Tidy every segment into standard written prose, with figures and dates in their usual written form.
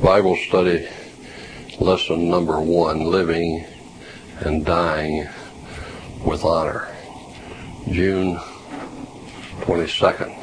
Bible study lesson number 1, living and dying with honor. June 22nd,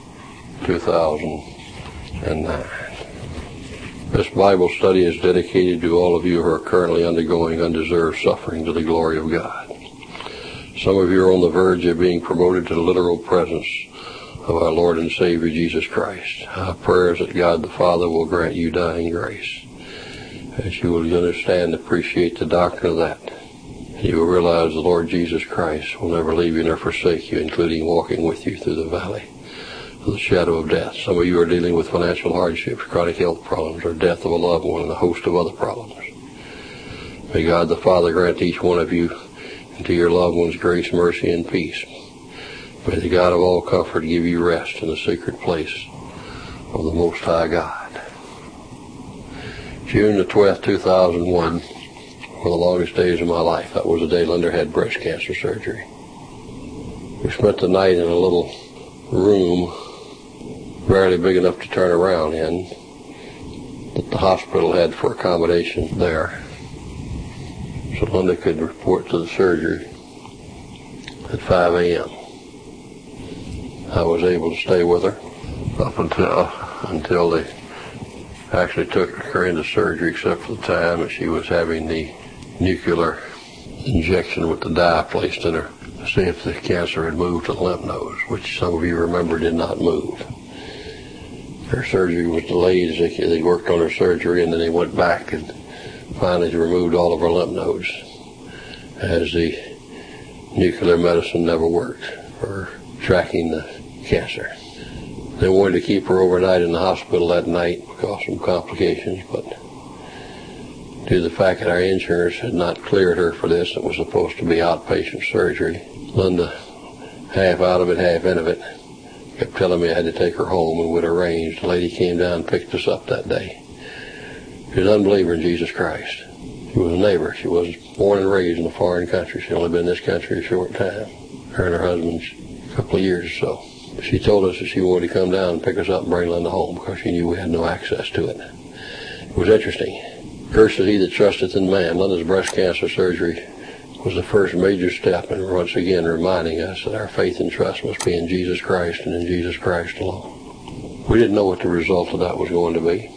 2009. This Bible study is dedicated to all of you who are currently undergoing undeserved suffering to the glory of God. Some of you are on the verge of being promoted to the literal presence of our Lord and Savior Jesus Christ. Our prayer is that God the Father will grant you dying grace, as you will understand and appreciate the doctrine of that. You will realize the Lord Jesus Christ will never leave you nor forsake you, including walking with you through the valley of the shadow of death. Some of you are dealing with financial hardships, chronic health problems, or death of a loved one, and a host of other problems. May God the Father grant each one of you and to your loved ones grace, mercy, and peace. May the God of all comfort give you rest in the secret place of the Most High God. June the 12th, 2001, one of the longest days of my life. That was the day Linda had breast cancer surgery. We spent the night in a little room, barely big enough to turn around in, that the hospital had for accommodation there. So Linda could report to the surgery at 5 a.m. I was able to stay with her up until they actually took her into surgery, except for the time that she was having the nuclear injection with the dye placed in her to see if the cancer had moved to the lymph nodes, which some of you remember did not move. Her surgery was delayed as they worked on her surgery, and then they went back and finally removed all of her lymph nodes, as the nuclear medicine never worked for tracking the cancer. They wanted to keep her overnight in the hospital that night because of some complications, but due to the fact that our insurance had not cleared her for this, it was supposed to be outpatient surgery. Linda, half out of it, half in of it, kept telling me I had to take her home and would arrange. The lady came down and picked us up that day. She was an unbeliever in Jesus Christ. She was a neighbor. She was born and raised in a foreign country. She'd only been in this country a short time. Her and her husband, a couple of years or so. She told us that she wanted to come down and pick us up and bring Linda home because she knew we had no access to it. It was interesting. Cursed is he that trusteth in man. Linda's breast cancer surgery was the first major step in once again reminding us that our faith and trust must be in Jesus Christ and in Jesus Christ alone. We didn't know what the result of that was going to be.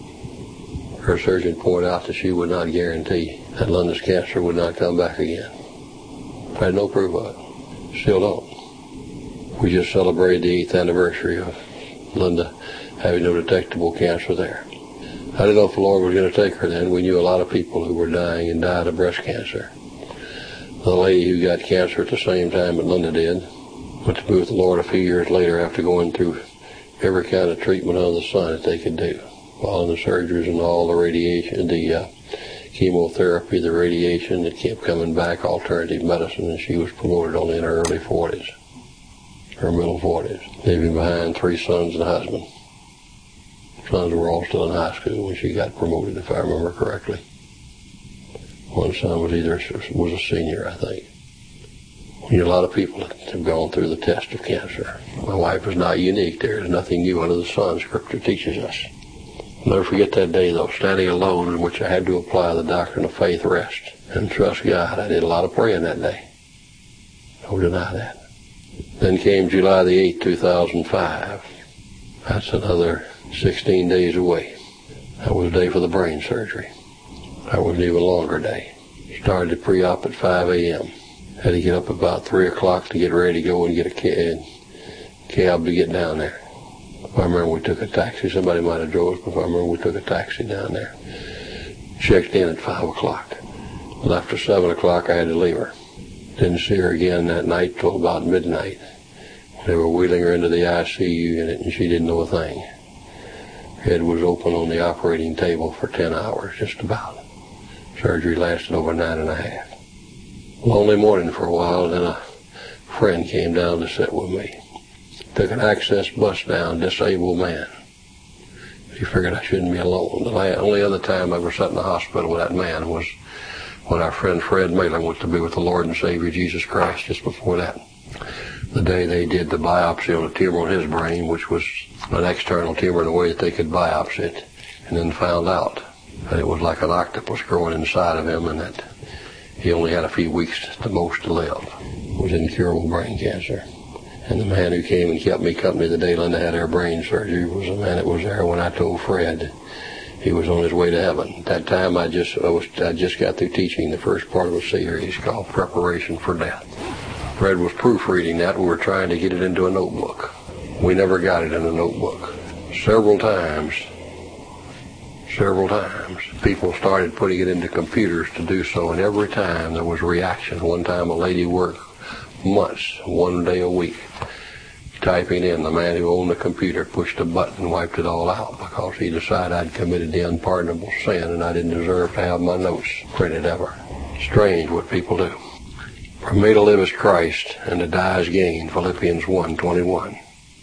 Her surgeon pointed out that she would not guarantee that Linda's cancer would not come back again. I had no proof of it. Still don't. We just celebrated the 8th anniversary of Linda having no detectable cancer there. I didn't know if the Lord was going to take her then. We knew a lot of people who were dying and died of breast cancer. The lady who got cancer at the same time that Linda did went to be with the Lord a few years later after going through every kind of treatment under the sun that they could do. All the surgeries and all the radiation, the chemotherapy, the radiation, it kept coming back, alternative medicine, and she was promoted only in her early 40s, her middle 40s, leaving behind 3 sons and a husband. Sons were all still in high school when she got promoted, if I remember correctly. One son was a senior, I think. You know, a lot of people have gone through the test of cancer. My wife is not unique. There is nothing new under the sun, Scripture teaches us. I'll never forget that day, though, standing alone, in which I had to apply the doctrine of faith, rest, and trust God. I did a lot of praying that day. Don't deny that. Then came July the 8th, 2005. That's another 16 days away. That was the day for the brain surgery. That was an even longer day. Started the pre-op at 5 a.m. Had to get up about 3 o'clock to get ready to go and get a cab to get down there. If I remember, we took a taxi. Somebody might have drove us, but if I remember, we took a taxi down there. Checked in at 5 o'clock. Left at 7 o'clock, I had to leave her. Didn't see her again that night till about midnight. They were wheeling her into the ICU unit, and she didn't know a thing. Her head was open on the operating table for 10 hours, just about. Surgery lasted over 9.5. Lonely morning for a while, and then a friend came down to sit with me. Took an access bus down, disabled man. He figured I shouldn't be alone. The only other time I ever sat in the hospital with that man was when our friend Fred Malin went to be with the Lord and Savior Jesus Christ just before that. The day they did the biopsy on a tumor on his brain, which was an external tumor, in a way that they could biopsy it and then found out that it was like an octopus growing inside of him and that he only had a few weeks at the most to live. It was incurable brain cancer. And the man who came and kept me company the day Linda had her brain surgery was the man that was there when I told Fred he was on his way to heaven. At that time, I just got through teaching the first part of a series called Preparation for Death. Fred was proofreading that. We were trying to get it into a notebook. We never got it in a notebook. Several times, people started putting it into computers to do so, and every time there was a reaction. One time a lady worked months, 1 day a week, typing in. The man who owned the computer pushed a button and wiped it all out because he decided I'd committed the unpardonable sin and I didn't deserve to have my notes printed ever. Strange what people do. For me to live is Christ and to die is gain, Philippians 1:21.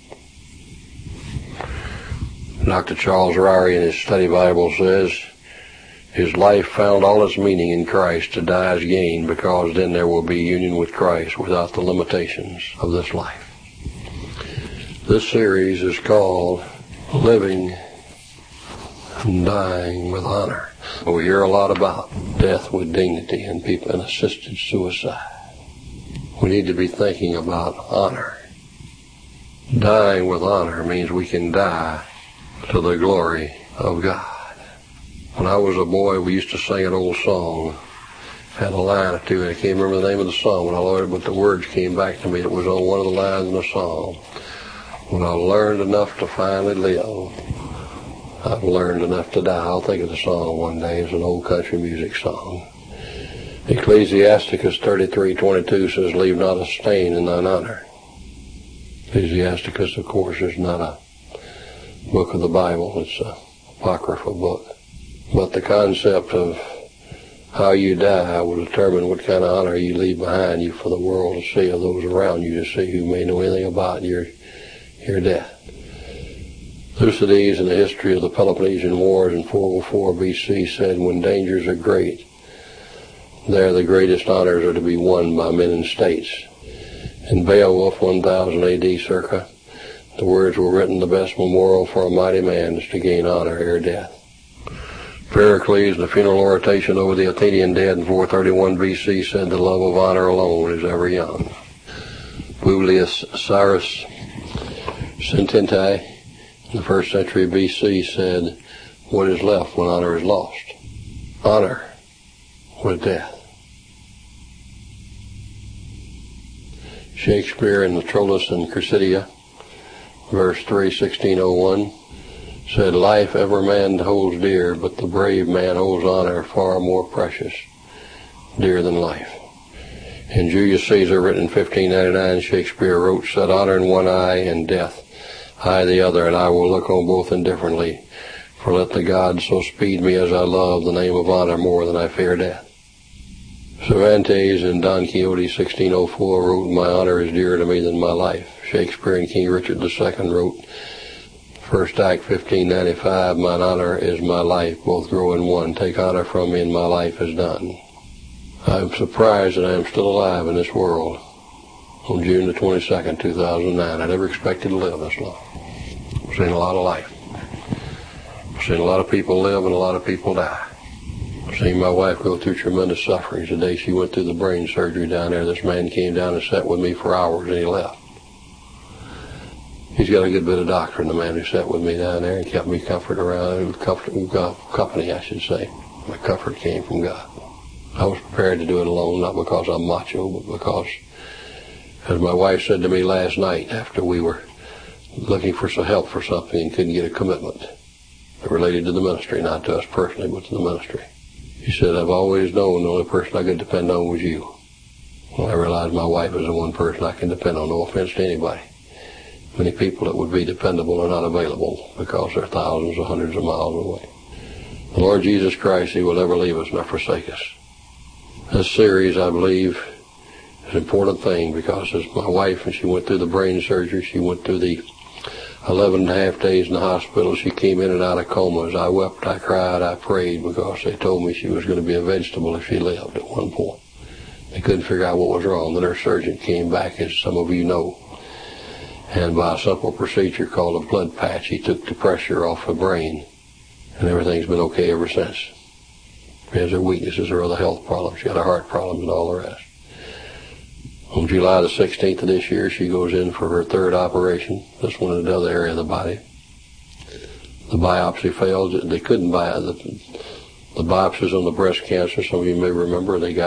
Dr. Charles Ryrie in his study Bible says, his life found all its meaning in Christ. To die is gain because then there will be union with Christ without the limitations of this life. This series is called Living and Dying with Honor. We hear a lot about death with dignity and people and assisted suicide. We need to be thinking about honor. Dying with honor means we can die to the glory of God. When I was a boy, we used to sing an old song. Had a line or two, and I can't remember the name of the song when I learned it, but the words came back to me. It was on one of the lines in the song. When I learned enough to finally live, I've learned enough to die. I'll think of the song one day. It's an old country music song. Ecclesiasticus 33:22 says, leave not a stain in thine honor. Ecclesiasticus, of course, is not a book of the Bible. It's an apocryphal book. But the concept of how you die will determine what kind of honor you leave behind you for the world to see, or those around you to see who may know anything about your death. Thucydides, in the history of the Peloponnesian Wars in 404 BC, said, when dangers are great, there the greatest honors are to be won by men in states. In Beowulf, 1000 AD circa, the words were written, the best memorial for a mighty man is to gain honor ere death. Pericles, in the funeral oration over the Athenian dead in 431 BC, said the love of honor alone is ever young. Publius Cyrus Sententai, in the 1st century BC, said, what is left when honor is lost? Honor with death. Shakespeare in the Troilus and Cressida, verse 3, 1601, said, life ever man holds dear, but the brave man holds honor far more precious, dear than life. In Julius Caesar, written in 1599, Shakespeare wrote, set honor in one eye and death I the other, and I will look on both indifferently, for let the gods so speed me as I love the name of honor more than I fear death. Cervantes in Don Quixote 1604 wrote, my honor is dearer to me than my life. Shakespeare in King Richard II wrote, First Act 1595, mine honor is my life, both grow in one. Take honor from me and my life is done. I'm surprised that I am still alive in this world on June the 22nd, 2009. I never expected to live this long. I've seen a lot of life. I've seen a lot of people live and a lot of people die. I've seen my wife go through tremendous sufferings. The day she went through the brain surgery down there, this man came down and sat with me for hours and he left. He's got a good bit of doctrine, the man who sat with me down there and kept me company, I should say. My comfort came from God. I was prepared to do it alone, not because I'm macho, but because, as my wife said to me last night after we were looking for some help for something and couldn't get a commitment related to the ministry, not to us personally, but to the ministry. She said, I've always known the only person I could depend on was you. Well, I realized my wife is the one person I can depend on. No offense to anybody. Many people that would be dependable are not available because they're thousands or hundreds of miles away. The Lord Jesus Christ, He will never leave us nor forsake us. This series, I believe, is an important thing because as my wife, when she went through the brain surgery, she went through the 11 and a half days in the hospital. She came in and out of comas. I wept, I cried, I prayed because they told me she was going to be a vegetable if she lived at one point. They couldn't figure out what was wrong. The nurse surgeon came back, as some of you know, and by a simple procedure called a blood patch, he took the pressure off the brain and everything's been okay ever since. She has her weaknesses, her other health problems. She got her heart problems and all the rest. On July the 16th of this year, she goes in for her third operation, this one in another area of the body. The biopsy failed. They couldn't buy the biopsies on the breast cancer. Some of you may remember the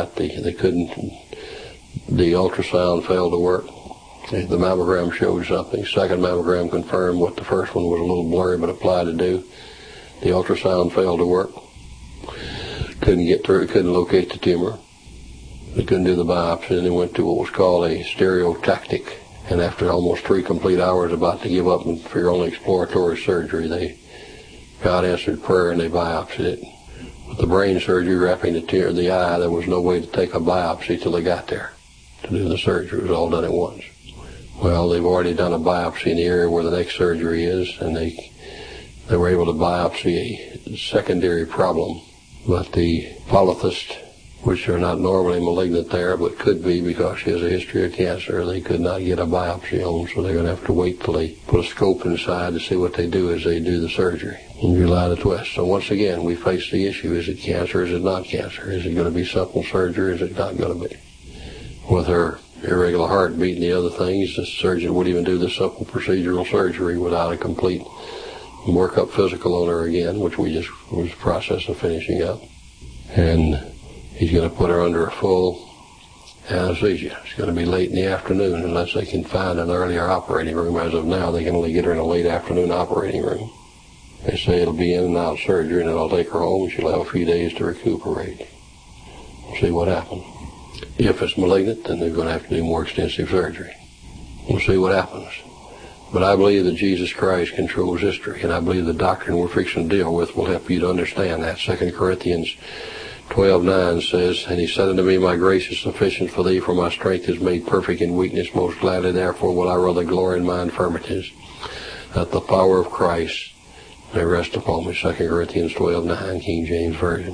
ultrasound failed to work. The mammogram showed something. Second mammogram confirmed what the first one was a little blurry but applied to do. The ultrasound failed to work. Couldn't get through. Couldn't locate the tumor. They couldn't do the biopsy, and they went to what was called a stereotactic. And after almost 3 complete hours about to give up and for your only exploratory surgery, God answered prayer and they biopsied it. With the brain surgery wrapping the eye, there was no way to take a biopsy till they got there to do the surgery. It was all done at once. Well, they've already done a biopsy in the area where the next surgery is, and they were able to biopsy a secondary problem. But the polycysts, which are not normally malignant there, but could be because she has a history of cancer, they could not get a biopsy on, so they're going to have to wait till they put a scope inside to see what they do as they do the surgery in July the 12th. So once again, we face the issue, is it cancer, is it not cancer? Is it going to be simple surgery, is it not going to be? With her irregular heartbeat and the other things, the surgeon would even do the simple procedural surgery without a complete workup physical on her again, which we just was in the process of finishing up. And he's going to put her under a full anesthesia. It's going to be late in the afternoon unless they can find an earlier operating room. As of now, they can only get her in a late afternoon operating room. They say it'll be in and out surgery, and it'll take her home, and she'll have a few days to recuperate. We'll see what happens. If it's malignant, then they're going to have to do more extensive surgery. We'll see what happens. But I believe that Jesus Christ controls history, and I believe the doctrine we're fixing to deal with will help you to understand that. 2 Corinthians 12:9 says, "And he said unto me, My grace is sufficient for thee, for my strength is made perfect in weakness. Most gladly, therefore, will I rather glory in my infirmities, that the power of Christ may rest upon me." 2 Corinthians 12:9, King James Version.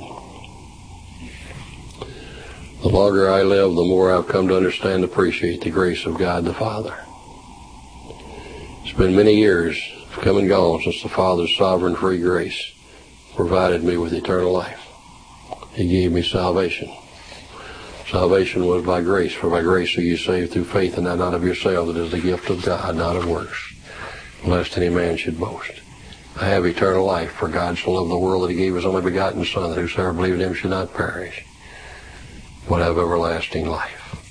The longer I live, the more I've come to understand and appreciate the grace of God the Father. It's been many years come and gone since the Father's sovereign free grace provided me with eternal life. He gave me salvation. Salvation was by grace, for by grace are you saved through faith, and that not of yourselves, it is the gift of God, not of works, lest any man should boast. I have eternal life, for God so loved the world that he gave his only begotten Son, that whosoever believed in him should not perish, but have everlasting life.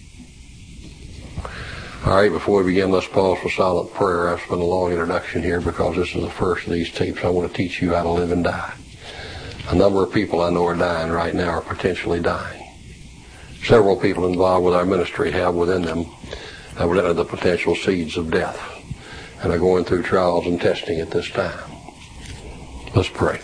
All right, before we begin, let's pause for silent prayer. I've spent a long introduction here because this is the first of these tapes. I want to teach you how to live and die. A number of people I know are dying right now, or potentially dying. Several people involved with our ministry have within them the potential seeds of death, and are going through trials and testing at this time. Let's pray.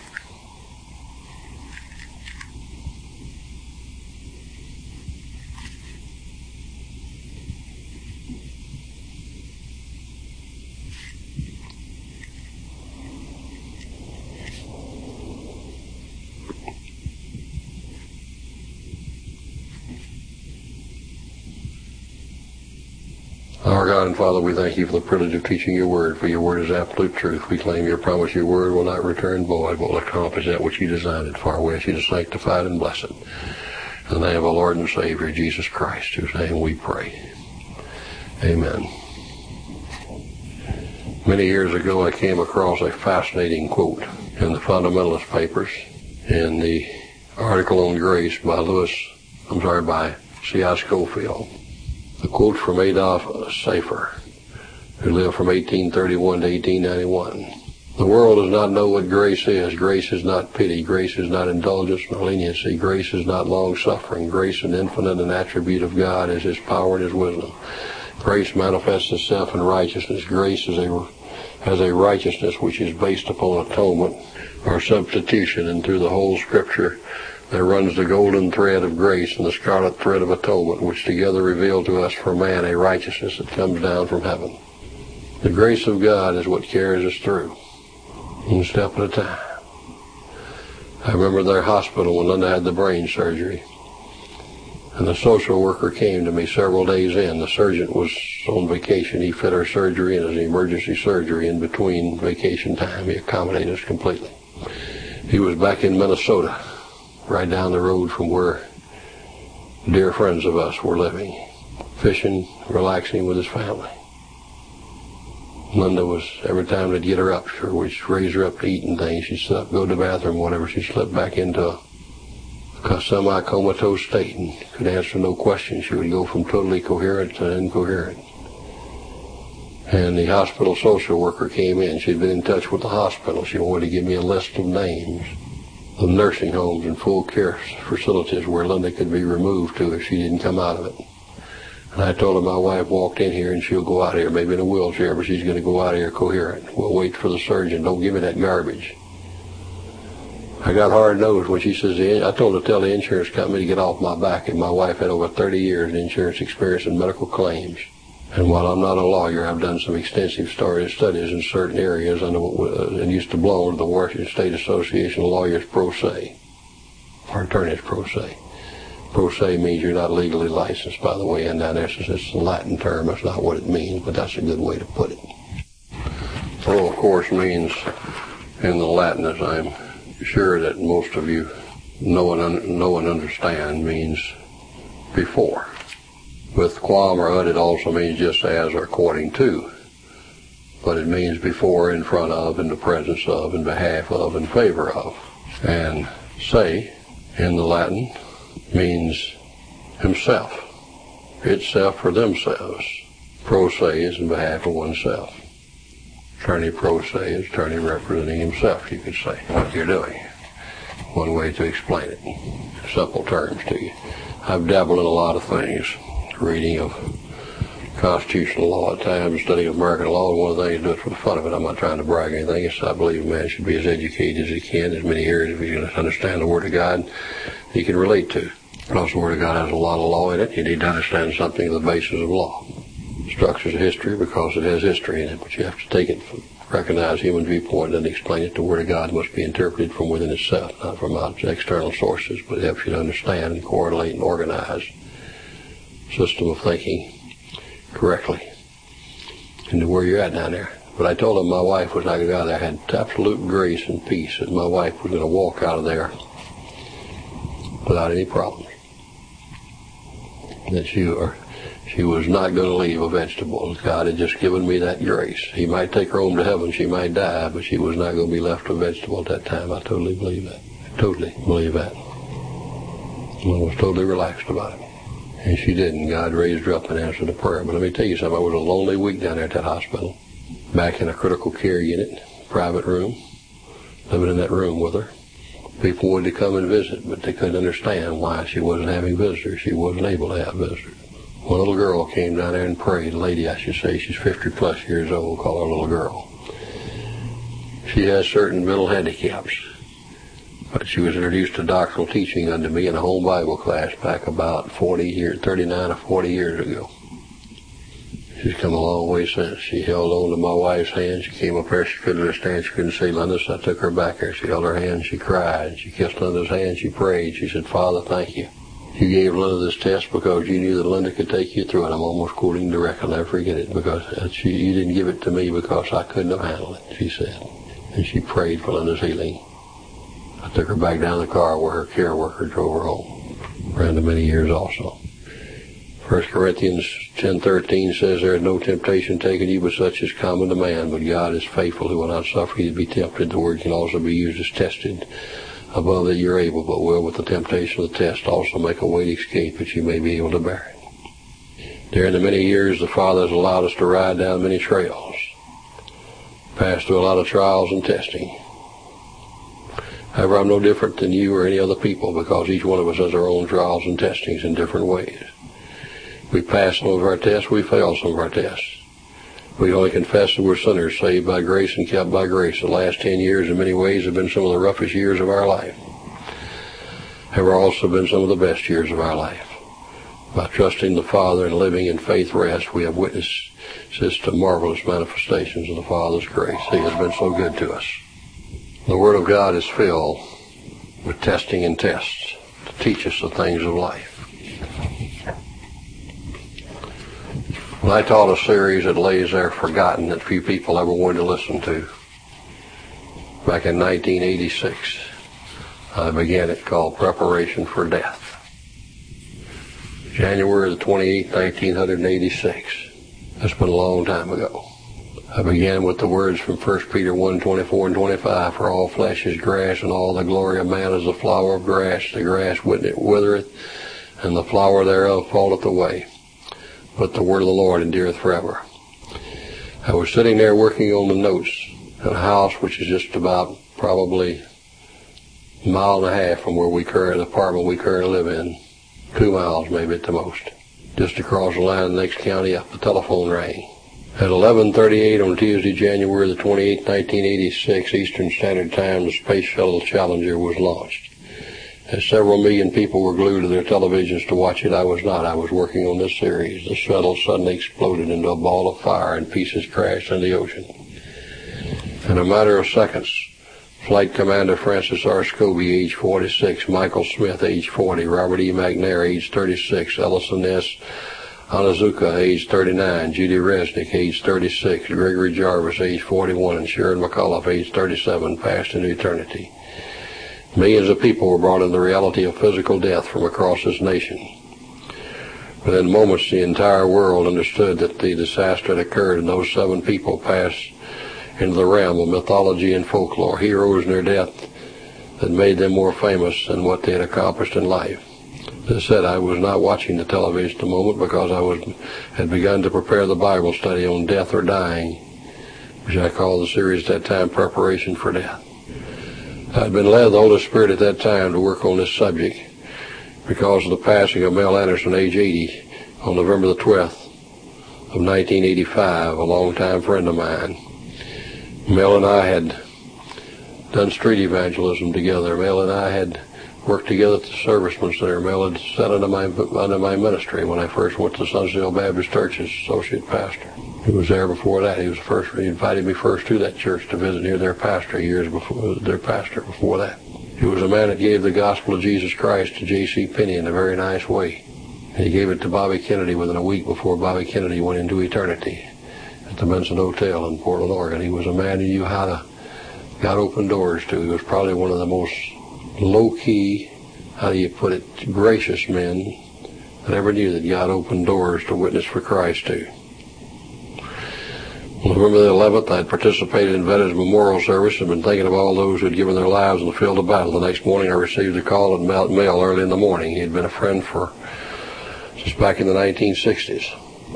Our God and Father, we thank you for the privilege of teaching your word, for your word is absolute truth. We claim your promise, your word will not return void, but will accomplish that which you designed it for. We ask you to sanctify it and bless it. In the name of our Lord and Savior, Jesus Christ, whose name we pray. Amen. Many years ago, I came across a fascinating quote in the Fundamentalist Papers in the article on grace by C.I. Scofield. The quote from Adolf Schaefer, who lived from 1831 to 1891. The world does not know what grace is. Grace is not pity. Grace is not indulgence nor leniency. Grace is not long-suffering. Grace, an infinite and attribute of God, is his power and his wisdom. Grace manifests itself in righteousness. Grace has a righteousness which is based upon atonement or substitution, and through the whole Scripture there runs the golden thread of grace and the scarlet thread of atonement, which together reveal to us for man a righteousness that comes down from heaven. The grace of God is what carries us through, one step at a time. I remember their hospital when Linda had the brain surgery, and the social worker came to me several days in. The surgeon was on vacation. He fit her surgery in as an emergency surgery in between vacation time. He accommodated us completely. He was back in Minnesota, right down the road from where dear friends of us were living, fishing, relaxing with his family. Linda was, every time they'd get her up, we'd raise her up to eat and things, she'd sit up, go to the bathroom, whatever, she'd slip back into a semi-comatose state and could answer no questions. She would go from totally coherent to incoherent. And the hospital social worker came in. She'd been in touch with the hospital. She wanted to give me a list of names of nursing homes and full care facilities where Linda could be removed to if she didn't come out of it. And I told her my wife walked in here and she'll go out of here, maybe in a wheelchair, but she's going to go out of here coherent. We'll wait for the surgeon. Don't give me that garbage. I got hard-nosed when she says, I told her to tell the insurance company to get off my back, and my wife had over 30 years of insurance experience in medical claims. And while I'm not a lawyer, I've done some extensive studies in certain areas and used to belong to the Washington State Association of Lawyers Pro Se, or attorneys pro se. Pro se means you're not legally licensed, by the way, and in essence it's a Latin term. That's not what it means, but that's a good way to put it. Pro, of course, means in the Latin, as I'm sure that most of you know and understand, means before. With quam or ut, it also means just as or according to, but it means before, in front of, in the presence of, in behalf of, in favor of. And se, in the Latin, means himself, itself or themselves. Pro se is in behalf of oneself. Attorney pro se is attorney representing himself, you could say, what you're doing. One way to explain it, simple terms to you. I've dabbled in a lot of things. Reading of constitutional law at times, studying of American law, and one of the things I do it for the fun of it. I'm not trying to brag or anything. It's, I believe a man should be as educated as he can, as many areas if he's going to understand the Word of God he can relate to. Because the Word of God has a lot of law in it, you need to understand something of the basis of law. Structures of history because it has history in it, but you have to take it, recognize human viewpoint, and explain it. The Word of God must be interpreted from within itself, not from external sources, but it helps you to understand and correlate and organize system of thinking correctly into where you're at down there. But I told him my wife was not going to go out there. I had absolute grace and peace that my wife was going to walk out of there without any problems. That she was not going to leave a vegetable. God had just given me that grace. He might take her home to heaven. She might die, but she was not going to be left a vegetable at that time. I totally believe that. I totally believe that. I was totally relaxed about it. And she didn't. God raised her up and answered the prayer. But let me tell you something. I was a lonely week down there at that hospital. Back in a critical care unit, private room, living in that room with her. People wanted to come and visit, but they couldn't understand why she wasn't having visitors. She wasn't able to have visitors. One little girl came down there and prayed. A lady, I should say. She's 50-plus years old. Call her a little girl. She has certain mental handicaps. But she was introduced to doctoral teaching under me in a home Bible class back about 39 or 40 years ago. She's come a long way since. She held on to my wife's hand. She came up there. She couldn't understand. She couldn't say Linda, so I took her back there. She held her hand. She cried. She kissed Linda's hand. She prayed. She said, Father, thank you. You gave Linda this test because you knew that Linda could take you through it. I'm almost quoting direct. I'll never forget it because you didn't give it to me because I couldn't have handled it, she said. And she prayed for Linda's healing. I took her back down the car where her care worker drove her home. Ran to many years also. 1 Corinthians 10:13 says, there is no temptation taken you but such as common to man, but God is faithful, who will not suffer you to be tempted. The word can also be used as tested, above that you're able, but will with the temptation of the test also make a way to escape that you may be able to bear it. During the many years the Father has allowed us to ride down many trails, pass through a lot of trials and testing. However, I'm no different than you or any other people because each one of us has our own trials and testings in different ways. We pass some of our tests, we fail some of our tests. We only confess that we're sinners, saved by grace and kept by grace. The last 10 years in many ways have been some of the roughest years of our life. Have also been some of the best years of our life. By trusting the Father and living in faith rest, we have witnessed to marvelous manifestations of the Father's grace. He has been so good to us. The Word of God is filled with testing and tests to teach us the things of life. When I taught a series that lays there forgotten that few people ever wanted to listen to, back in 1986, I began it called Preparation for Death. January the 28th, 1986. That's been a long time ago. I began with the words from 1 Peter 1:24 and 25, for all flesh is grass, and all the glory of man is the flower of grass. The grass withereth, and the flower thereof falleth away. But the word of the Lord endureth forever. I was sitting there working on the notes in a house which is just about probably a mile and a half from where the apartment we currently live in. 2 miles maybe at the most. Just across the line in the next county up, the telephone rang. At 11:38 on Tuesday, January the 28th, 1986, Eastern Standard Time, the Space Shuttle Challenger was launched. As several million people were glued to their televisions to watch it, I was not. I was working on this series. The shuttle suddenly exploded into a ball of fire and pieces crashed in the ocean. In a matter of seconds, Flight Commander Francis R. Scobie, age 46, Michael Smith, age 40, Robert E. McNair, age 36, Ellison S. Onizuka, age 39, Judy Resnick, age 36, Gregory Jarvis, age 41, and Sharon McAuliffe, age 37, passed into eternity. Millions of people were brought into the reality of physical death from across this nation. Within moments, the entire world understood that the disaster that occurred, and those 7 people passed into the realm of mythology and folklore, heroes in their death that made them more famous than what they had accomplished in life. As I said, I was not watching the television at the moment because I had begun to prepare the Bible study on death or dying, which I called the series at that time, Preparation for Death. I had been led of the Holy Spirit at that time to work on this subject because of the passing of Mel Anderson, age 80, on November the 12th of 1985, a longtime friend of mine. Mel and I had done street evangelism together. Mel and I had worked together at the Servicemen Center. Mel had sat under my ministry when I first went to Sunsdale Baptist Church as associate pastor. He was there before that. He invited me first to that church to visit near their pastor before that. He was a man that gave the gospel of Jesus Christ to J.C. Penney in a very nice way. And he gave it to Bobby Kennedy within a week before Bobby Kennedy went into eternity at the Benson Hotel in Portland, Oregon. He was a man who knew how to God open doors to. He was probably one of the most low-key, how do you put it, gracious men that ever knew that God opened doors to witness for Christ to. On November the 11th, I had participated in Veterans Memorial Service and been thinking of all those who had given their lives in the field of battle. The next morning, I received a call at Mel early in the morning. He had been a friend since back in the 1960s.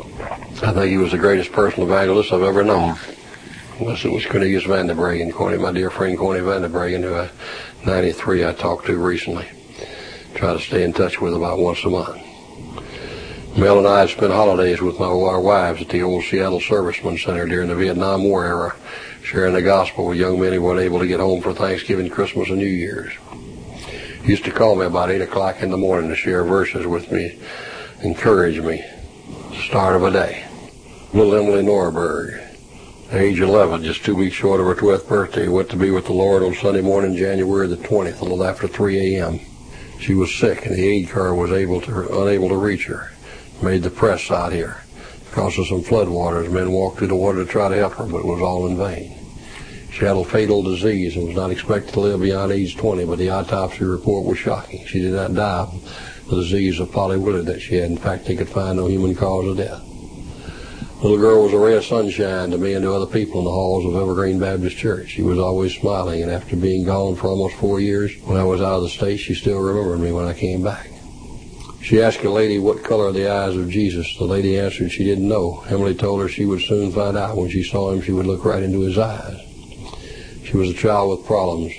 I think he was the greatest personal evangelist I've ever known. Unless it was Cornelius Van der Bregen, my dear friend Corny Van der Bregen, who at 93 I talked to recently. Try to stay in touch with about once a month. Mel and I had spent holidays with our wives at the old Seattle Servicemen Center during the Vietnam War era, sharing the gospel with young men who weren't able to get home for Thanksgiving, Christmas, and New Year's. He used to call me about 8 o'clock in the morning to share verses with me, encourage me. Start of a day. Little Emily Norberg, age 11, just 2 weeks short of her 12th birthday, went to be with the Lord on Sunday morning, January the 20th, a little after 3 a.m. She was sick, and the aid car was unable to reach her. Made the press out here. Because of some floodwaters, men walked through the water to try to help her, but it was all in vain. She had a fatal disease and was not expected to live beyond age 20, but the autopsy report was shocking. She did not die of the disease of polywillow that she had. In fact, they could find no human cause of death. The little girl was a ray of sunshine to me and to other people in the halls of Evergreen Baptist Church. She was always smiling, and after being gone for almost 4 years, when I was out of the state, she still remembered me when I came back. She asked a lady what color are the eyes of Jesus. The lady answered she didn't know. Emily told her she would soon find out. When she saw him, she would look right into his eyes. She was a child with problems,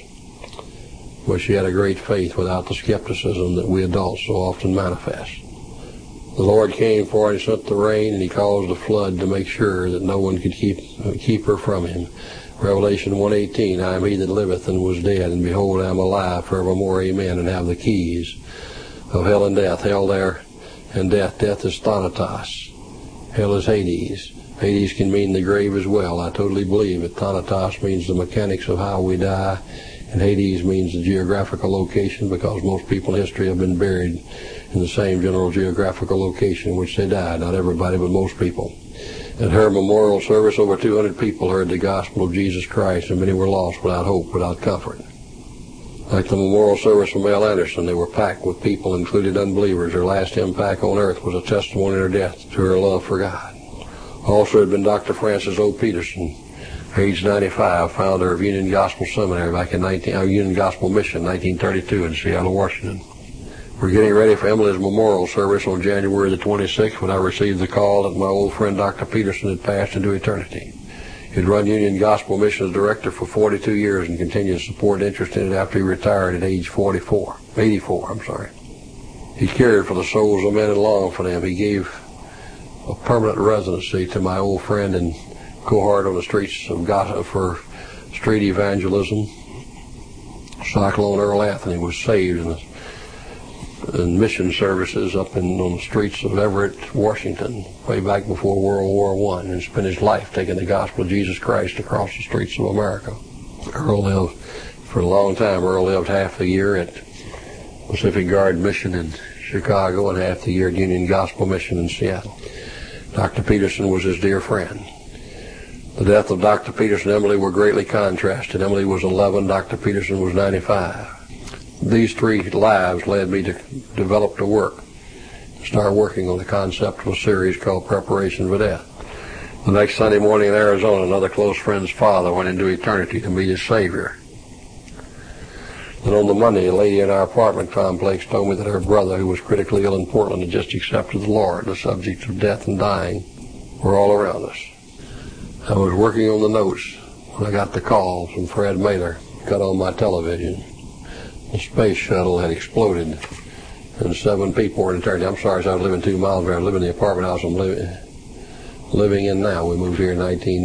but she had a great faith without the skepticism that we adults so often manifest. The Lord came for her and sent the rain, and he caused a flood to make sure that no one could keep her from him. Revelation 1:18, I am he that liveth and was dead, and behold, I am alive forevermore, amen, and have the keys of hell and death. Hell there and death. Death is Thanatos. Hell is Hades. Hades can mean the grave as well. I totally believe it. Thanatos means the mechanics of how we die, and Hades means the geographical location, because most people in history have been buried in the same general geographical location in which they died. Not everybody, but most people. At her memorial service, over 200 people heard the gospel of Jesus Christ, and many were lost without hope, without comfort. Like the memorial service of Mel Anderson, they were packed with people, included unbelievers. Her last impact on earth was a testimony in her death to her love for God. Also had been Dr. Francis O. Peterson, age 95, founder of Union Gospel Seminary back in Union Gospel Mission, 1932 in Seattle, Washington. We're getting ready for Emily's memorial service on January the 26th when I received the call that my old friend Dr. Peterson had passed into eternity. He'd run Union Gospel Mission as director for 42 years and continued to support and interest in it after he retired at age 84. He cared for the souls of men and longed for them. He gave a permanent residency to my old friend and cohort on the streets of Gaza for street evangelism. Cyclone Earl Anthony was saved in mission services up on the streets of Everett, Washington, way back before World War I, and spent his life taking the gospel of Jesus Christ across the streets of America. Earl lived for a long time. Earl lived half the year at Pacific Guard Mission in Chicago and half the year at Union Gospel Mission in Seattle. Dr. Peterson was his dear friend. The death of Dr. Peterson and Emily were greatly contrasted. Emily was 11, Dr. Peterson was 95. These three lives led me to start working on the concept of a series called Preparation for Death. The next Sunday morning in Arizona, another close friend's father went into eternity to meet his Savior. Then on the Monday, a lady in our apartment complex told me that her brother, who was critically ill in Portland, had just accepted the Lord. The subjects of death and dying were all around us. I was working on the notes when I got the call from Fred Mailer, cut on my television. The space shuttle had exploded, and 7 people were in eternity. I'm sorry, I was living 2 miles away. I was living in the apartment house I'm living in now. We moved here in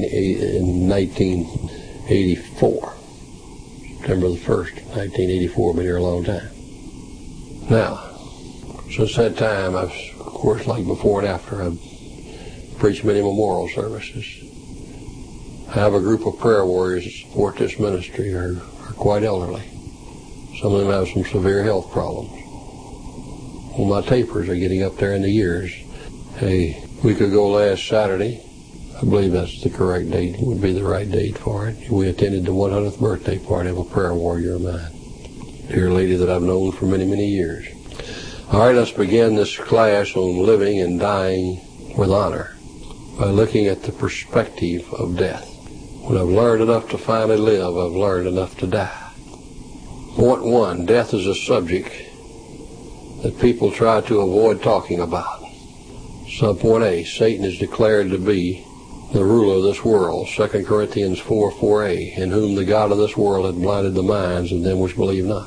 1984. September the 1st, 1984. Been here a long time. Now, since that time, I've, of course, like before and after, I've preached many memorial services. I have a group of prayer warriors that support this ministry are quite elderly. Some of them have some severe health problems. Well, my tapers are getting up there in the years. A week ago last Saturday, I believe that's the correct date, would be the right date for it, we attended the 100th birthday party of a prayer warrior of mine. Dear lady that I've known for many, many years. All right, let's begin this class on living and dying with honor by looking at the perspective of death. When I've learned enough to finally live, I've learned enough to die. Point 1, death is a subject that people try to avoid talking about. Subpoint A, Satan is declared to be the ruler of this world, 2 Corinthians 4:4a, in whom the God of this world had blinded the minds of them which believe not.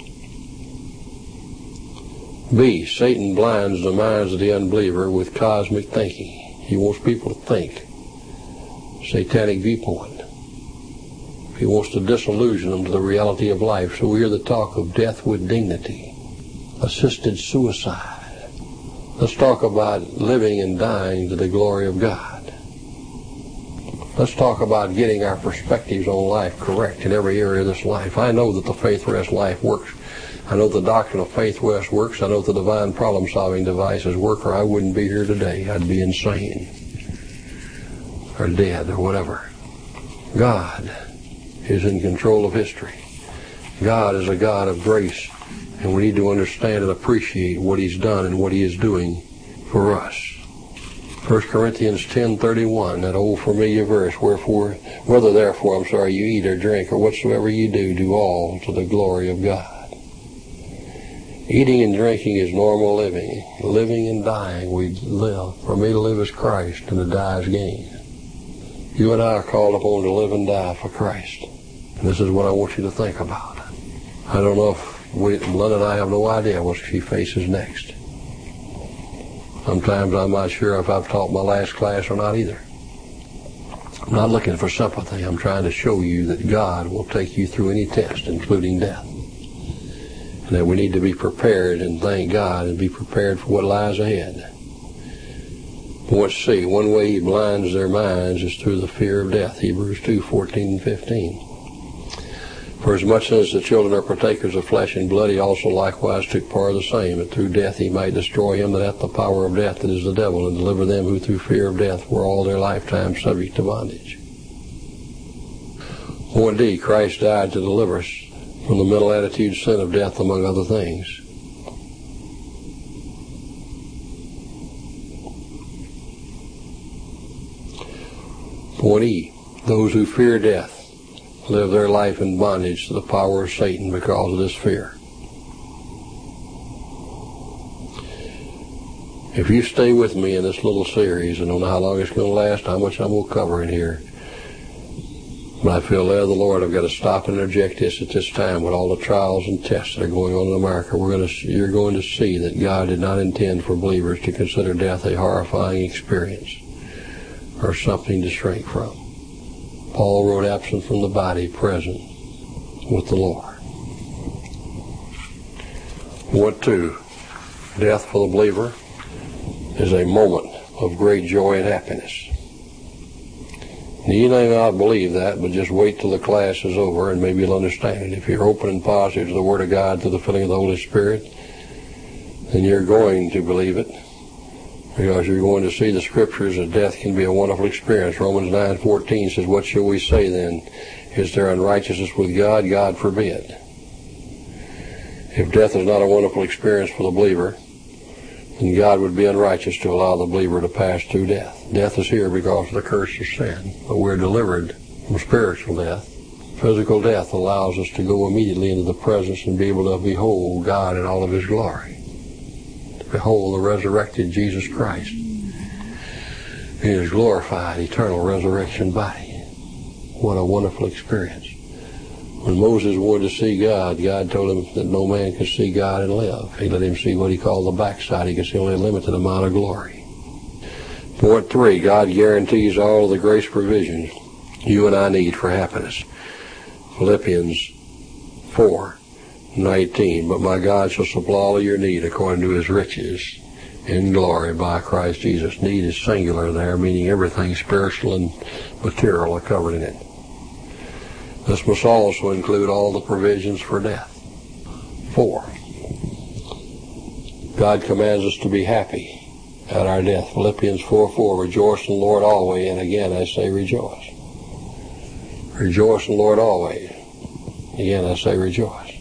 B, Satan blinds the minds of the unbeliever with cosmic thinking. He wants people to think. Satanic viewpoint. He wants to disillusion them to the reality of life. So we hear the talk of death with dignity, assisted suicide. Let's talk about living and dying to the glory of God. Let's talk about getting our perspectives on life correct in every area of this life. I know that the Faith Rest life works. I know the doctrine of Faith Rest works. I know the divine problem-solving devices work, or I wouldn't be here today. I'd be insane or dead or whatever. God is in control of history. God is a God of grace, and we need to understand and appreciate what He's done and what He is doing for us. 1 Corinthians 10:31, that old familiar verse, whether therefore you eat or drink or whatsoever you do, do all to the glory of God. Eating and drinking is normal living. Living and dying, we live. For me to live is Christ and to die is gain. You and I are called upon to live and die for Christ. And this is what I want you to think about. I don't know if Lynn and I have no idea what she faces next. Sometimes I'm not sure if I've taught my last class or not either. I'm not looking for sympathy. I'm trying to show you that God will take you through any test, including death. And that we need to be prepared and thank God and be prepared for what lies ahead. Point C, one way He blinds their minds is through the fear of death. Hebrews 2:14 and 15. For as much as the children are partakers of flesh and blood, He also likewise took part of the same, and through death He might destroy him that hath the power of death, that is the devil, and deliver them who through fear of death were all their lifetime subject to bondage. Point D, Christ died to deliver us from the mental attitude, sin of death, among other things. Point E, those who fear death live their life in bondage to the power of Satan because of this fear. If you stay with me in this little series, I don't know how long it's going to last, how much I'm going to cover in here, but I feel led of the Lord, I've got to stop and interject this at this time with all the trials and tests that are going on in America. You're going to see that God did not intend for believers to consider death a horrifying experience or something to shrink from. Paul wrote, absent from the body, present with the Lord. Point 2, death for the believer is a moment of great joy and happiness. You may not believe that, but just wait till the class is over and maybe you'll understand it. If you're open and positive to the Word of God through the filling of the Holy Spirit, then you're going to believe it, because you're going to see the Scriptures that death can be a wonderful experience. Romans 9:14 says, what shall we say then? Is there unrighteousness with God? God forbid. If death is not a wonderful experience for the believer, then God would be unrighteous to allow the believer to pass through death. Death is here because of the curse of sin, but we're delivered from spiritual death. Physical death allows us to go immediately into the presence and be able to behold God in all of His glory. To behold the resurrected Jesus Christ in His glorified, eternal resurrection body. What a wonderful experience. When Moses wanted to see God, God told him that no man could see God and live. He let him see what he called the backside. He could see only a limited amount of glory. Point 3, God guarantees all of the grace provisions you and I need for happiness. Philippians 4:19, but my God shall supply all of your need according to His riches in glory by Christ Jesus. Need is singular there, meaning everything spiritual and material are covered in it. This must also include all the provisions for death. 4, God commands us to be happy at our death. Philippians 4:4, rejoice in the Lord always, and again I say rejoice. Rejoice in the Lord always. Again I say rejoice.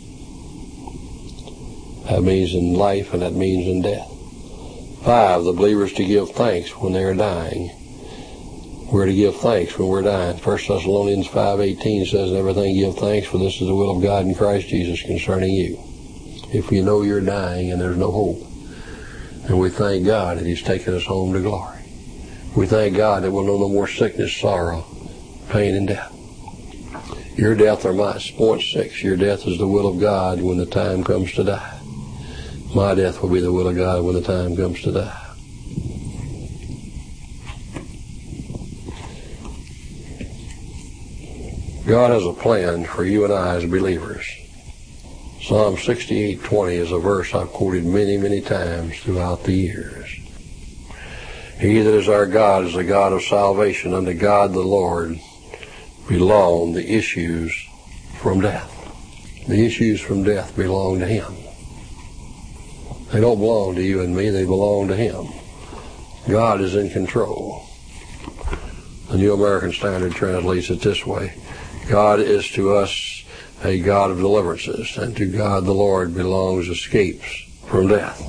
That means in life and that means in death. 5, the believers to give thanks when they are dying. We're to give thanks when we're dying. 1 Thessalonians 5:18 says, in everything give thanks, for this is the will of God in Christ Jesus concerning you. If you know you're dying and there's no hope, and we thank God that He's taken us home to glory. We thank God that we'll know no more sickness, sorrow, pain, and death. Your death or mine. Point 6, your death is the will of God when the time comes to die. My death will be the will of God when the time comes to die. God has a plan for you and I as believers. Psalm 68:20 is a verse I've quoted many, many times throughout the years. He that is our God is the God of salvation. Unto God the Lord belong the issues from death. The issues from death belong to Him. They don't belong to you and me, they belong to Him. God is in control. The New American Standard translates it this way. God is to us a God of deliverances, and to God the Lord belongs escapes from death.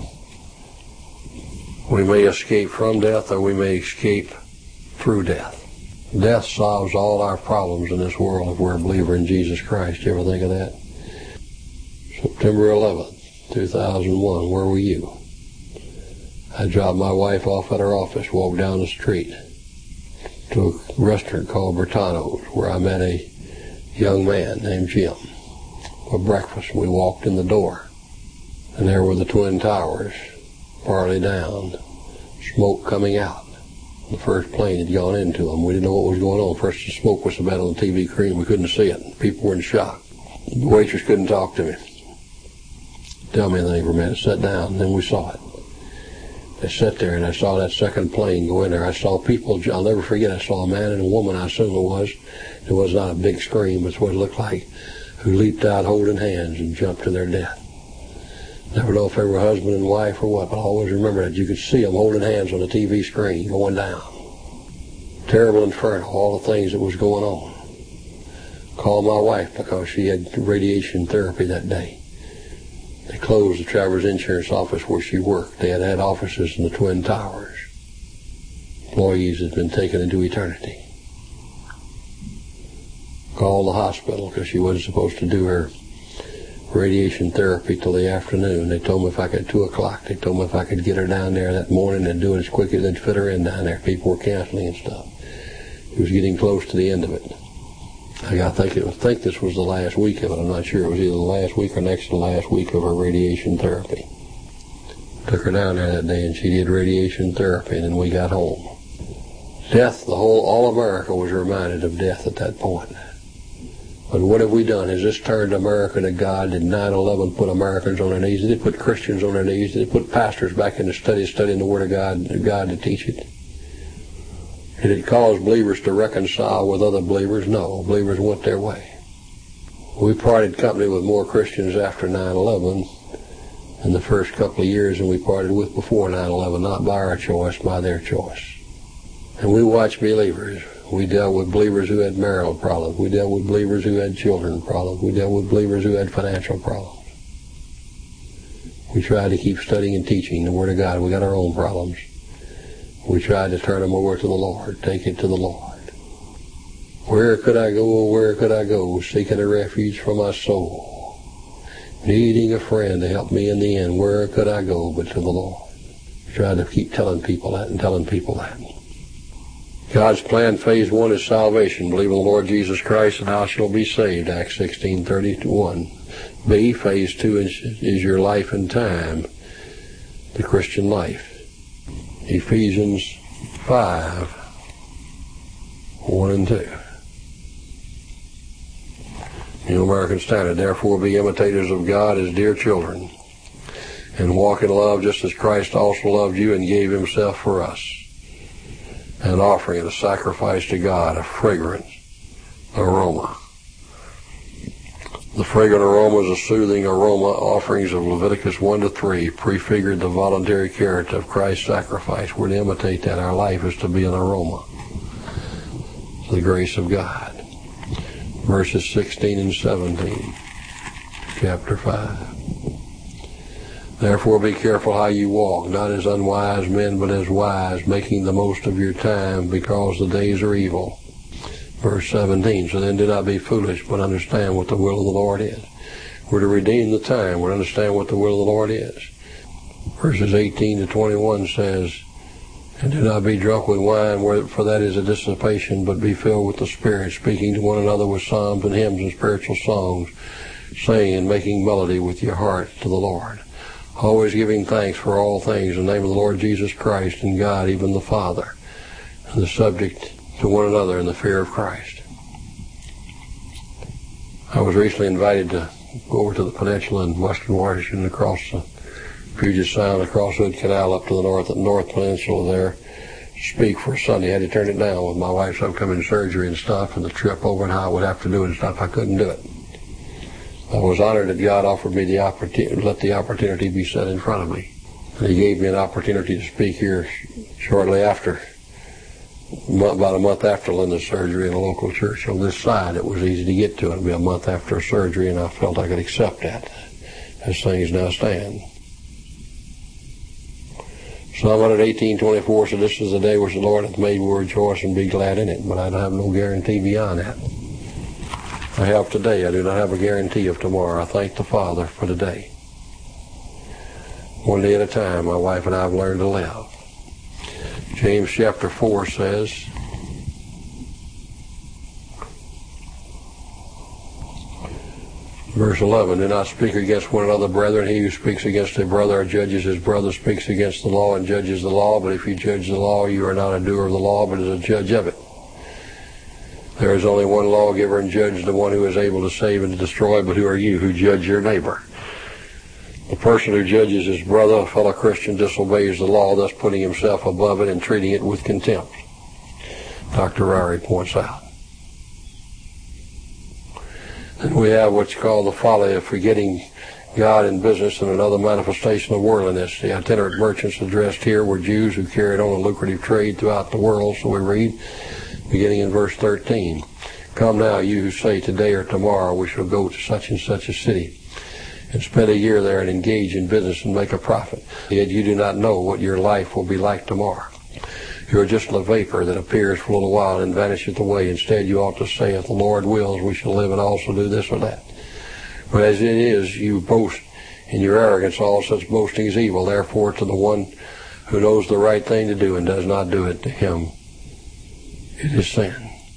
We may escape from death, or we may escape through death. Death solves all our problems in this world if we're a believer in Jesus Christ. You ever think of that? September 11th, 2001, where were you? I dropped my wife off at her office, walked down the street to a restaurant called Bertano's, where I met a young man named Jim for breakfast. We walked in the door, and there were the Twin Towers, partly down, smoke coming out. The first plane had gone into them. We didn't know what was going on. First, the smoke was so bad on the TV screen we couldn't see it. People were in shock. The waitress couldn't talk to me. Tell me anything for a minute. Sat down, and then we saw it. I sat there, and I saw that second plane go in there. I saw people. I'll never forget. I saw a man and a woman, I assume it was. It was not a big scream, but it's what it looked like, who leaped out holding hands and jumped to their death. Never know if they were husband and wife or what, but I always remember that you could see them holding hands on the TV screen going down. Terrible inferno, all the things that was going on. Called my wife because she had radiation therapy that day. They closed the Travelers Insurance office where she worked. They had offices in the Twin Towers. Employees had been taken into eternity. Called the hospital because she wasn't supposed to do her radiation therapy till the afternoon. They told me if I could, 2 o'clock, they told me if I could get her down there that morning and do it as quick as they'd fit her in down there. People were canceling and stuff. It was getting close to the end of it. I think this was the last week of it. I'm not sure. It was either the last week or next to the last week of her radiation therapy. Took her down there that day and she did radiation therapy, and then we got home. Death, all America was reminded of death at that point. But what have we done? Has this turned America to God? Did 9/11 put Americans on their knees? Did it put Christians on their knees? Did it put pastors back in the studying the Word of God to teach it? Did it cause believers to reconcile with other believers? No. Believers went their way. We parted company with more Christians after 9/11 in the first couple of years than we parted with before 9/11, not by our choice, by their choice. And we watched believers. We dealt with believers who had marital problems. We dealt with believers who had children problems. We dealt with believers who had financial problems. We tried to keep studying and teaching the Word of God. We got our own problems. We tried to turn them over to the Lord, take it to the Lord. Where could I go, where could I go, seeking a refuge for my soul, needing a friend to help me in the end? Where could I go but to the Lord? We tried to keep telling people that and telling people that. God's plan, phase 1 is salvation. Believe in the Lord Jesus Christ and thou shalt be saved, Acts 16:31. B, phase 2 is your life and time, the Christian life. Ephesians 5:1 and 2. New American Standard. Therefore be imitators of God as dear children, and walk in love just as Christ also loved you and gave himself for us, an offering and a sacrifice to God, a fragrant aroma. The fragrant aroma is a soothing aroma. Offerings of Leviticus 1-3 prefigured the voluntary character of Christ's sacrifice. We're to imitate that. Our life is to be an aroma to the grace of God. Verses 16 and 17, chapter 5. Therefore be careful how you walk, not as unwise men, but as wise, making the most of your time, because the days are evil. Verse 17, so then do not be foolish, but understand what the will of the Lord is. We're to redeem the time. We're to understand what the will of the Lord is. Verses 18-21 says, and do not be drunk with wine, for that is a dissipation, but be filled with the Spirit, speaking to one another with psalms and hymns and spiritual songs, saying and making melody with your heart to the Lord, always giving thanks for all things in the name of the Lord Jesus Christ and God, even the Father, and the subject to one another in the fear of Christ. I was recently invited to go over to the peninsula in western Washington, across the Puget Sound, across Hood Canal up to the North Peninsula there, speak for a Sunday. I had to turn it down with my wife's upcoming surgery and stuff, and the trip over and how I would have to do it and stuff. I couldn't do it. I was honored that God offered me the opportunity, let the opportunity be set in front of me. And he gave me an opportunity to speak here shortly after, about a month after Linda's surgery in a local church on this side. It was easy to get to. It would be a month after her surgery, and I felt I could accept that as things now stand. Psalm 118:24 said, this is the day which the Lord hath made, we will rejoice and be glad in it. But I don't have no guarantee beyond that. I have today. I do not have a guarantee of tomorrow. I thank the Father for today. One day at a time, my wife and I have learned to live. James chapter 4 says, verse 11, do not speak against one another, brethren. He who speaks against a brother or judges his brother speaks against the law and judges the law. But if you judge the law, you are not a doer of the law, but as a judge of it. There is only one lawgiver and judge, the one who is able to save and to destroy. But who are you who judge your neighbor? The person who judges his brother, a fellow Christian, disobeys the law, thus putting himself above it and treating it with contempt. Dr. Ryrie points out. And we have what's called the folly of forgetting God in business and another manifestation of worldliness. The itinerant merchants addressed here were Jews who carried on a lucrative trade throughout the world, so we read, beginning in verse 13. Come now, you who say today or tomorrow we shall go to such and such a city and spend a year there and engage in business and make a profit. Yet you do not know what your life will be like tomorrow. You are just a vapor that appears for a little while and vanisheth away. Instead, you ought to say, if the Lord wills, we shall live and also do this or that. But as it is, you boast in your arrogance. All such boasting is evil. Therefore, to the one who knows the right thing to do and does not do it, to him it is sin.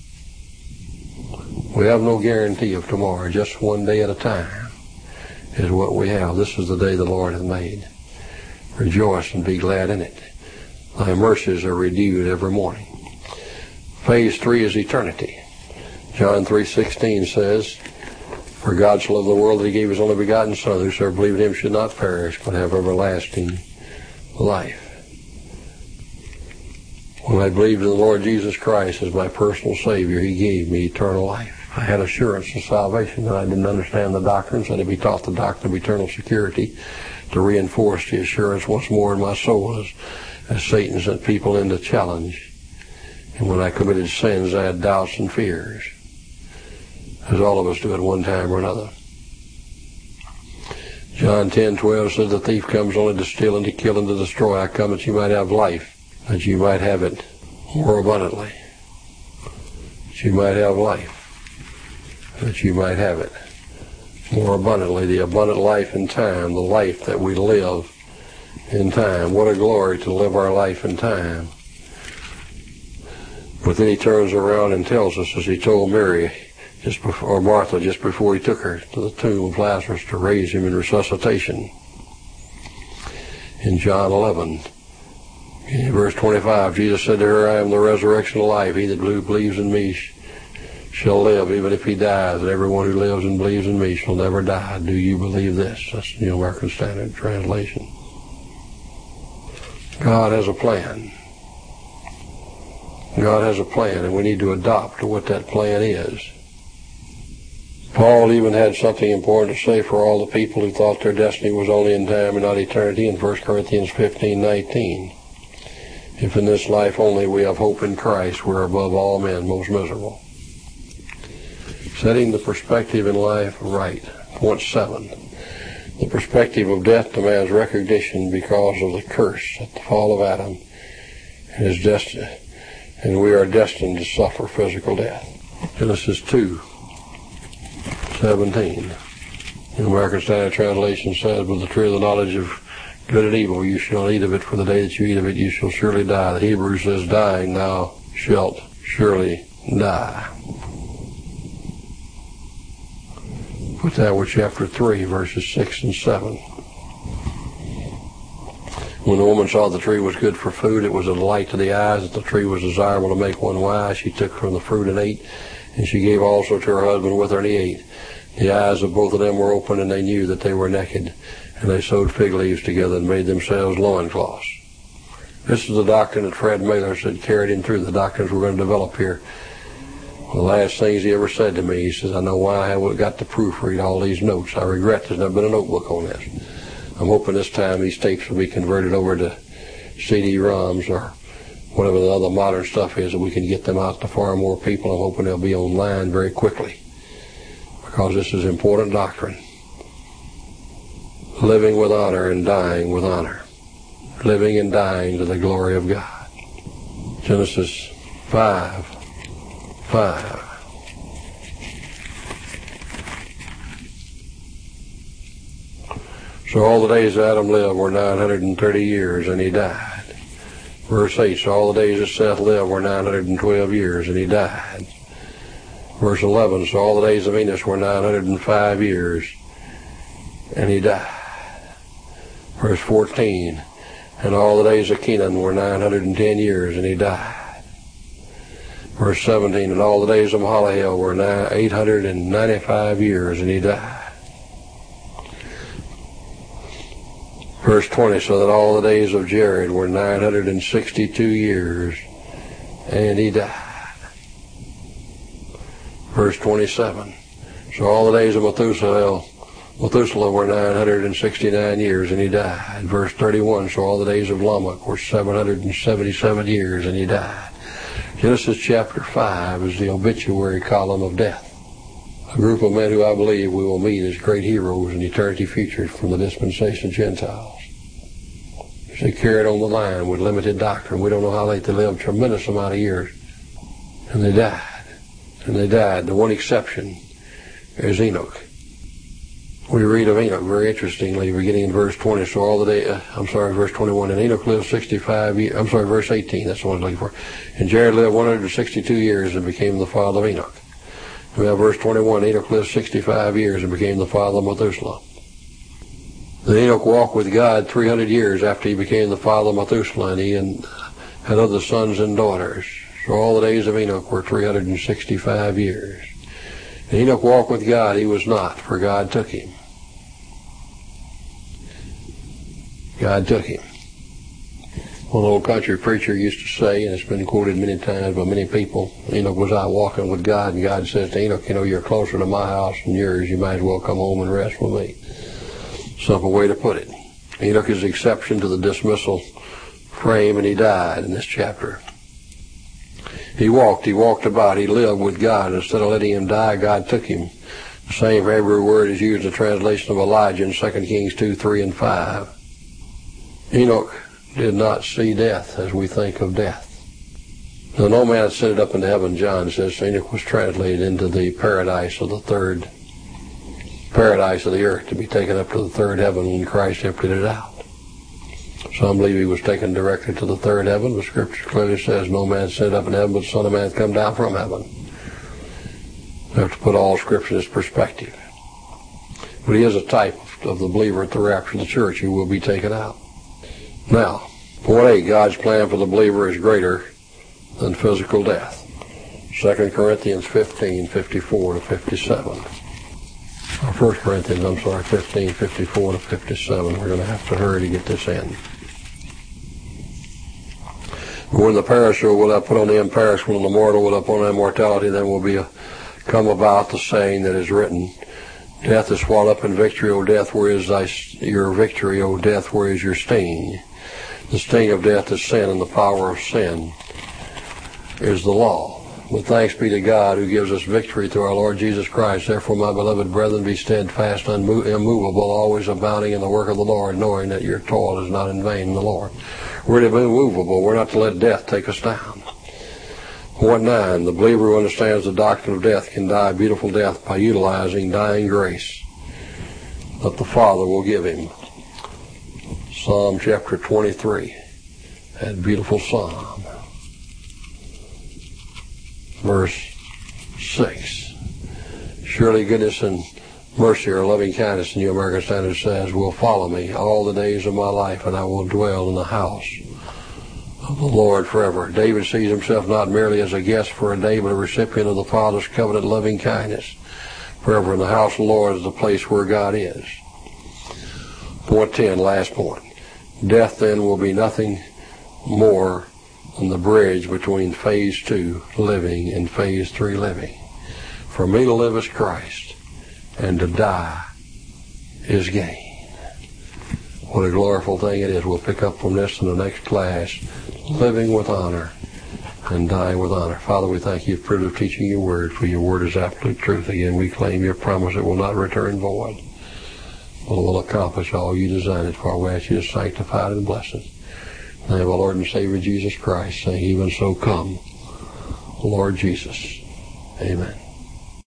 We have no guarantee of tomorrow. Just one day at a time is what we have. This is the day the Lord hath made. Rejoice and be glad in it. Thy mercies are renewed every morning. Phase 3 is eternity. John 3:16 says, for God so loved the world that he gave his only begotten Son, whosoever believed in him should not perish, but have everlasting life. When I believed in the Lord Jesus Christ as my personal Savior, he gave me eternal life. I had assurance of salvation, and I didn't understand the doctrines. I had to be taught the doctrine of eternal security to reinforce the assurance once more in my soul as Satan sent people in to challenge. And when I committed sins, I had doubts and fears, as all of us do at one time or another. John 10:12 says, the thief comes only to steal and to kill and to destroy. I come that you might have life, that you might have it more abundantly. That you might have life, that you might have it more abundantly. The abundant life in time, the life that we live in time. What a glory to live our life in time. But then he turns around and tells us, as he told Mary, or Martha, just before he took her to the tomb of Lazarus to raise him in resuscitation. In John 11, in verse 25, Jesus said to her, I am the resurrection and life. He that believes in me shall live, even if he dies. And everyone who lives and believes in me shall never die. Do you believe this? That's the New American Standard Translation. God has a plan. God has a plan, and we need to adopt to what that plan is. Paul even had something important to say for all the people who thought their destiny was only in time and not eternity in 1 Corinthians 15:19. If in this life only we have hope in Christ, we're above all men most miserable. Setting the perspective in life right. Point 7. The perspective of death demands recognition because of the curse at the fall of Adam and we are destined to suffer physical death. Genesis 2:17. The American Standard Translation says, but the tree of the knowledge of good and evil, you shall eat of it, for the day that you eat of it, you shall surely die. The Hebrew says, dying, thou shalt surely die. Put that with chapter 3, verses 6 and 7. When the woman saw the tree was good for food, it was a delight to the eyes, that the tree was desirable to make one wise. She took from the fruit and ate, and she gave also to her husband with her, and he ate. The eyes of both of them were open, and they knew that they were naked. And they sewed fig leaves together and made themselves loincloths. This is the doctrine that Fred Mailer said carried him through the doctrines we're going to develop here. The last things he ever said to me, he says, I know why I got to proofread all these notes. I regret there's never been a notebook on this. I'm hoping this time these tapes will be converted over to CD-ROMs or whatever the other modern stuff is, that we can get them out to far more people. I'm hoping they'll be online very quickly, because this is important doctrine. Living with honor and dying with honor. Living and dying to the glory of God. Genesis 5:5. So all the days Adam lived were 930 years, and he died. Verse 8, so all the days that Seth lived were 912 years, and he died. Verse 11, so all the days of Enos were 905 years, and he died. Verse 14, and all the days of Kenan were 910 years, and he died. Verse 17, and all the days of Mahalalel were 895 years, and he died. Verse 20, so that all the days of Jared were 962 years, and he died. Verse 27, so all the days of Methuselah were 969 years, and he died. Verse 31, so all the days of Lamech were 777 years, and he died. Genesis chapter 5 is the obituary column of death. A group of men who I believe we will meet as great heroes in eternity future from the dispensation of Gentiles. They carried on the line with limited doctrine. We don't know how late they lived, a tremendous amount of years. And they died. And they died. The one exception is Enoch. We read of Enoch very interestingly, beginning in verse 20. So all the day, verse 21. And Enoch lived 65 years. Verse 18. That's the one I was looking for. And Jared lived 162 years and became the father of Enoch. And we have verse 21. Enoch lived 65 years and became the father of Methuselah. Then Enoch walked with God 300 years after he became the father of Methuselah, and he had other sons and daughters. So all the days of Enoch were 365 years. And Enoch walked with God, he was not, for God took him. God took him. One old country preacher used to say, and it's been quoted many times by many people, Enoch was out walking with God, and God says to Enoch, you're closer to my house than yours, you might as well come home and rest with me. Simple way to put it. Enoch is the exception to the dismissal frame, and he died in this chapter. He walked about, he lived with God. Instead of letting him die, God took him. The same Hebrew word is used in the translation of Elijah in 2 Kings 2, 3, and 5. Enoch did not see death as we think of death. Now, no man ascended up into heaven, John says. Enoch was translated into the paradise of the third paradise of the earth, to be taken up to the third heaven when Christ emptied it out. Some believe he was taken directly to the third heaven. The scripture clearly says no man ascended up in heaven, but the Son of Man come down from heaven. We have to put all scripture in its perspective. But he is a type of the believer at the rapture of the church who will be taken out. Now, point 8, God's plan for the believer is greater than physical death. 2 Corinthians 15, 54 to 57. 1 Corinthians, 15, 54 to 57. We're going to have to hurry to get this in. When the perishable will have put on the imperishable, and the mortal will have put on immortality, then will come about the saying that is written, Death is swallowed up in victory, O death, where is your victory, O death, where is your sting? The sting of death is sin, and the power of sin is the law. But thanks be to God who gives us victory through our Lord Jesus Christ. Therefore, my beloved brethren, be steadfast, immovable, always abounding in the work of the Lord, knowing that your toil is not in vain in the Lord. We're to be immovable. We're not to let death take us down. Point 9, the believer who understands the doctrine of death can die a beautiful death by utilizing dying grace that the Father will give him. Psalm chapter 23, that beautiful psalm. Verse 6. Surely goodness and mercy or loving kindness, in New American Standard says, will follow me all the days of my life, and I will dwell in the house of the Lord forever. David sees himself not merely as a guest for a day, but a recipient of the Father's covenant loving kindness forever. In the house of the Lord is the place where God is. Point 10, last point. Death then will be nothing more than the bridge between phase 2 living and phase 3 living. For me to live is Christ, and to die is gain. What a gloriful thing it is. We'll pick up from this in the next class, living with honor and dying with honor. Father, we thank you for the privilege of teaching your word, for your word is absolute truth. Again, we claim your promise it will not return void, but will accomplish all you designed it for. We ask you to sanctify it and bless it. In the name of our Lord and Savior Jesus Christ, saying, even so come, Lord Jesus. Amen.